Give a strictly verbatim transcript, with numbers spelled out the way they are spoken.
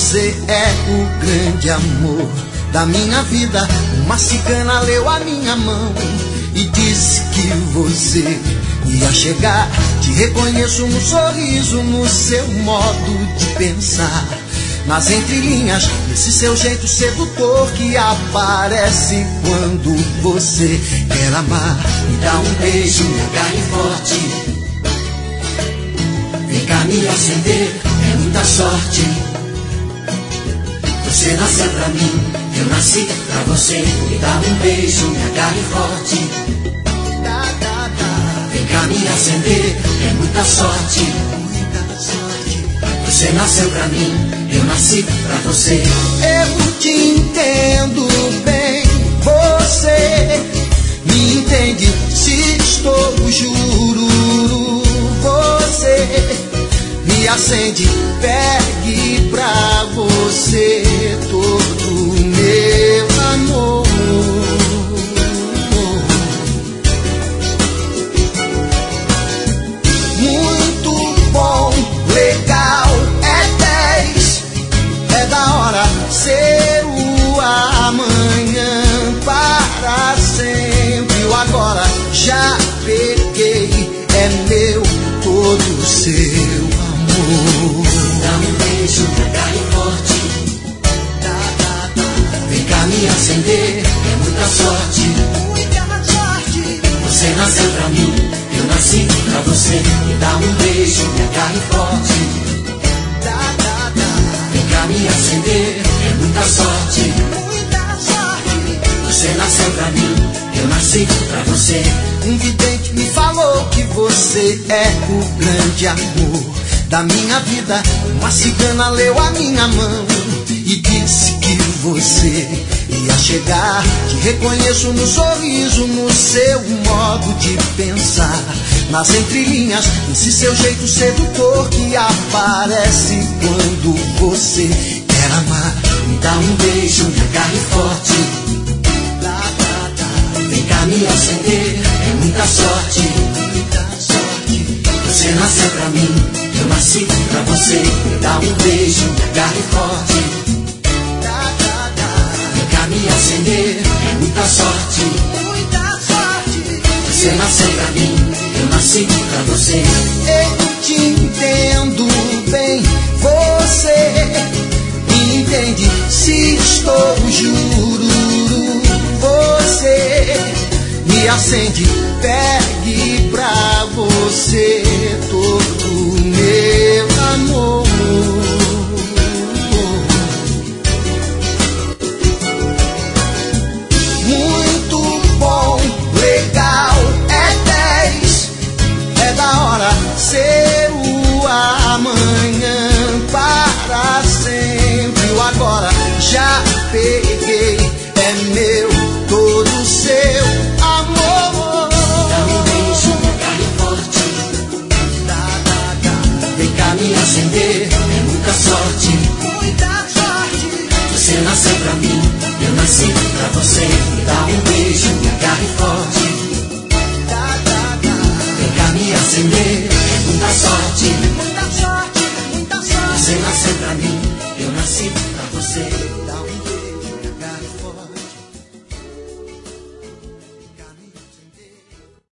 você é o grande amor da minha vida. Uma cigana leu a minha mão e disse que você ia chegar. Te reconheço no sorriso, no seu modo de pensar, nas entrelinhas, nesse seu jeito sedutor que aparece quando você quer amar. Me dá um beijo, me agarre forte, vem cá me acender, é muita sorte. Você nasceu pra mim, eu nasci pra você. Me dá um beijo, me agarre forte, vem cá me acender, é muita sorte. Você nasceu pra mim, eu nasci pra você. Eu te entendo bem, você me entende se estou jururu. Você me acende, pegue pra você todo o meu amor. Muito bom, legal, é dez, é da hora ser o amanhã para sempre. O agora já peguei, é meu todo seu amor. Dá um beijo, me agarre forte, vem cá me acender, é muita sorte. Você nasceu pra mim, eu nasci pra você. Me dá um beijo, me agarre forte, vem cá me acender, é muita sorte. Você nasceu pra mim, eu nasci pra você. Um vidente me falou que você é o grande amor da minha vida. Uma cigana leu a minha mão e disse que você ia chegar. Te reconheço no sorriso, no seu modo de pensar, nas entrelinhas, nesse seu jeito sedutor que aparece quando você quer amar. Me dá um beijo, me agarre forte, vem cá me acender, é muita sorte. Você nasceu pra mim, eu nasci pra você. Me dá um beijo, me agarre forte, vem cá me acender, é muita sorte. Você nasceu pra mim, eu nasci pra você. Eu te entendo bem, você me entende se estou jururu. Você me acende, pegue pra você todo o meu amor. Muito bom, legal, é dez, é da hora ser o amanhã para sempre. O agora já peguei, é meu todo seu amor. Dá um beijo, me agarre forte, vem cá me acender, é muita sorte. Você nasceu pra mim, eu nasci pra você. Me dá um beijo, me agarre forte, vem cá me acender,